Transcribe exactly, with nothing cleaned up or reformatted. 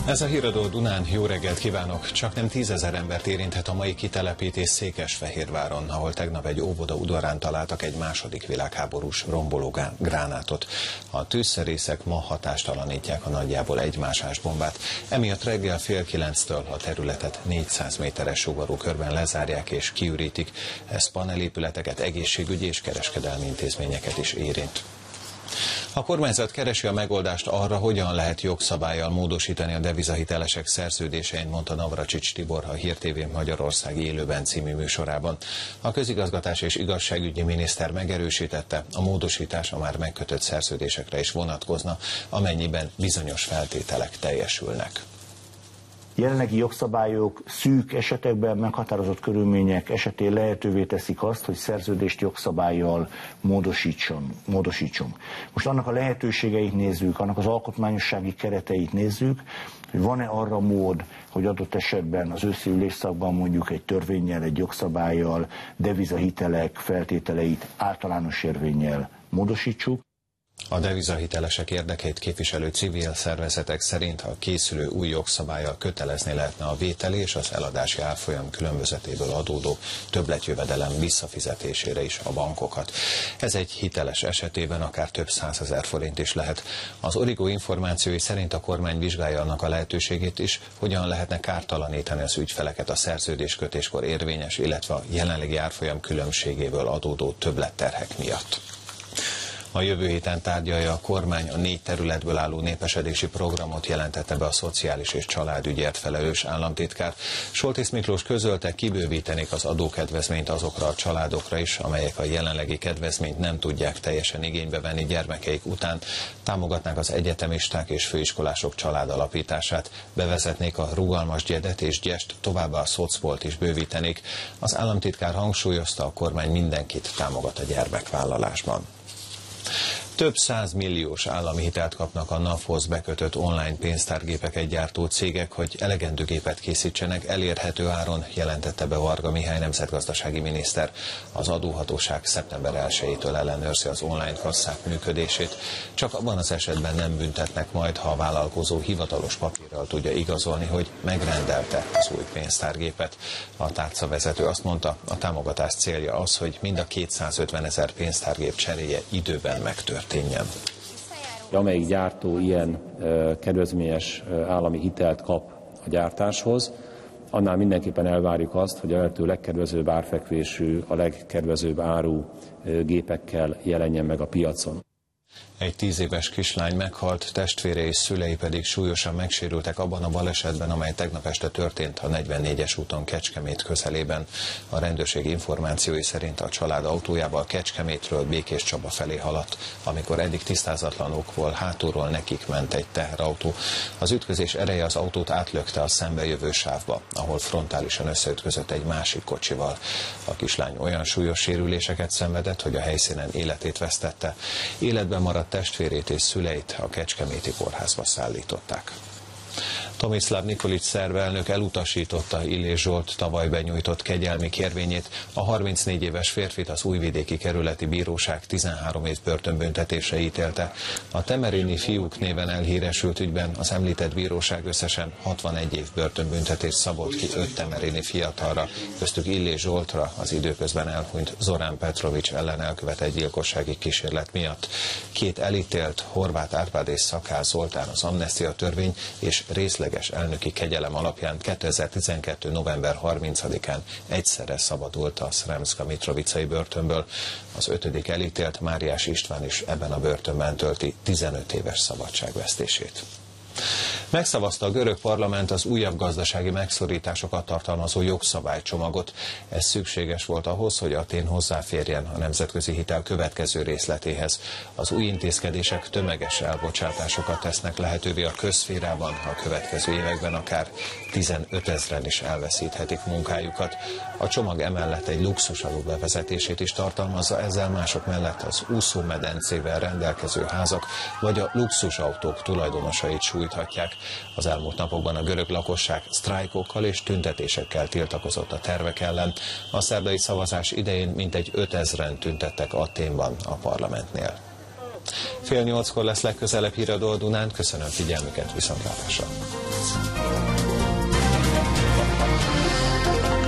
Ez a Híradó Dunán, jó reggelt kívánok! Csaknem tízezer embert érinthet a mai kitelepítés Székesfehérváron, ahol tegnap egy óvoda udvarán találtak egy második világháborús romboló gránátot. A tűzszerészek ma hatástalanítják a nagyjából egymásás bombát, emiatt reggel fél kilenctől a területet négyszáz méteres sugarú körben lezárják és kiürítik. Ez panelépületeket, egészségügyi és kereskedelmi intézményeket is érint. A kormányzat keresi a megoldást arra, hogyan lehet jogszabállyal módosítani a devizahitelesek szerződésein, mondta Navracsics Tibor a Hír té vé Magyarország élőben című műsorában. A közigazgatás és igazságügyi miniszter megerősítette, a módosítás a már megkötött szerződésekre is vonatkozna, amennyiben bizonyos feltételek teljesülnek. Jelenlegi jogszabályok szűk esetekben, meghatározott körülmények esetén lehetővé teszik azt, hogy szerződést jogszabállyal módosítson, módosítsunk. Most annak a lehetőségeit nézzük, annak az alkotmányossági kereteit nézzük, hogy van-e arra mód, hogy adott esetben az őszi ülésszakban mondjuk egy törvénnyel, egy jogszabállyal, devizahitelek feltételeit általános érvénnyel módosítsuk. A devizahitelesek érdekeit képviselő civil szervezetek szerint a készülő új jogszabállyal kötelezni lehetne a vételi és az eladási árfolyam különbözetéből adódó többletjövedelem visszafizetésére is a bankokat. Ez egy hiteles esetében akár több százezer forint is lehet. Az Origo információi szerint a kormány vizsgálja annak a lehetőségét is, hogyan lehetne kártalanítani az ügyfeleket a szerződéskötéskor érvényes, illetve a jelenlegi árfolyam különbségéből adódó többletterhek miatt. A jövő héten tárgyalja a kormány a négy területből álló népesedési programot, jelentette be a szociális és családügyért felelős államtitkár. Soltész Miklós közölte, kibővítenék az adókedvezményt azokra a családokra is, amelyek a jelenlegi kedvezményt nem tudják teljesen igénybe venni gyermekeik után, támogatnák az egyetemisták és főiskolások családalapítását, bevezetnék a rugalmas gyedet és gyest, továbbá a szocpolt is bővítenék. Az államtitkár hangsúlyozta, a kormány mindenkit támogat a gyermekvállalásban. Több százmilliós állami hitelt kapnak a NAV-hoz bekötött online pénztárgépeket gyártó cégek, hogy elegendő gépet készítsenek elérhető áron, jelentette be Varga Mihály nemzetgazdasági miniszter. Az adóhatóság szeptember elsejétől ellenőrzi az online kasszák működését. Csak abban az esetben nem büntetnek majd, ha a vállalkozó hivatalos papírral tudja igazolni, hogy megrendelte az új pénztárgépet. A tárcavezető azt mondta, a támogatás célja az, hogy mind a kétszázötven ezer pénztárgép cseréje időben megtörténjen. Amelyik gyártó ilyen uh, kedvezményes uh, állami hitelt kap a gyártáshoz, annál mindenképpen elvárjuk azt, hogy a lehető legkedvezőbb árfekvésű, a legkedvezőbb áru uh, gépekkel jelenjen meg a piacon. Egy tíz éves kislány meghalt, testvére és szülei pedig súlyosan megsérültek abban a balesetben, amely tegnap este történt a negyvennégyes úton Kecskemét közelében. A rendőrség információi szerint a család autójával Kecskemétről Békéscsaba felé haladt, amikor eddig tisztázatlan okból hátulról nekik ment egy teherautó. Az ütközés ereje az autót átlökte a szembejövő sávba, ahol frontálisan összeütközött egy másik kocsival. A kislány olyan súlyos sérüléseket szenvedett, hogy a helyszínen életét vesztette. Életben maradt testvérét és szüleit a kecskeméti kórházba szállították. Tomislav Nikolics szerb elnök elutasította Illés Zsolt tavaly benyújtott kegyelmi kérvényét. A harmincnégy éves férfit az Újvidéki Kerületi Bíróság tizenhárom év börtönbüntetésre ítélte. A temerini fiúk néven elhíresült ügyben az említett bíróság összesen hatvanegy év börtönbüntetést szabott ki öt temerini fiatalra, köztük Illés Zsoltra, az időközben elhunyt Zorán Petrovics ellen elkövetett gyilkossági kísérlet miatt. Két elítélt, Horváth Árpád és Szakály Zoltán az amnestia törvény és részleges elnöki kegyelem alapján kétezer-tizenkettő november harmincadikán egyszerre szabadult a Sremska Mitrovicai börtönből. Az ötödik elítélt, Máriás István is ebben a börtönben tölti tizenöt éves szabadságvesztését. Megszavazta a görög parlament az újabb gazdasági megszorításokat tartalmazó jogszabálycsomagot. Ez szükséges volt ahhoz, hogy Athén hozzáférjen a nemzetközi hitel következő részletéhez. Az új intézkedések tömeges elbocsátásokat tesznek lehetővé a közszférában, a következő években akár tizenötezren is elveszíthetik munkájukat. A csomag emellett egy luxusadó bevezetését is tartalmazza, ezzel mások mellett az úszómedencével rendelkező házak vagy a luxusautók tulajdonosait sújthatják. Az elmúlt napokban a görög lakosság sztrájkokkal és tüntetésekkel tiltakozott a tervek ellen. A szerdai szavazás idején mintegy ötezren tüntettek Athénban a parlamentnél. Fél nyolckor lesz legközelebb Híradó a Dunán. Köszönöm figyelmüket, viszontlátásra!